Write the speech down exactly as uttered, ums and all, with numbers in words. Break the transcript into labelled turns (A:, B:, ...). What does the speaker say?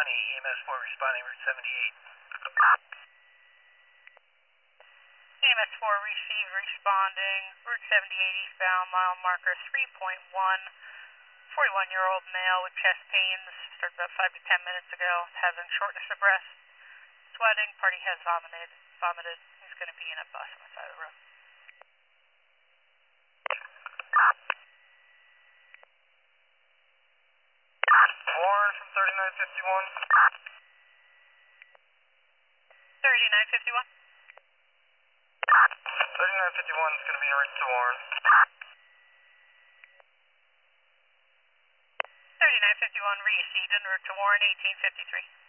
A: County, E M S four responding Route seventy-eight.
B: E M S four received responding Route seventy-eight eastbound, mile marker three point one. forty-one-year-old male with chest pains, started about five to ten minutes ago, having shortness of breath, sweating, party has vomited. vomited. He's going to be in a bus on the side of the road.
A: Warren from thirty-nine fifty-one.
B: thirty-nine fifty-one.
A: thirty-nine fifty-one is going to be en route to Warren.
B: thirty-nine fifty-one received en route to Warren eighteen fifty-three.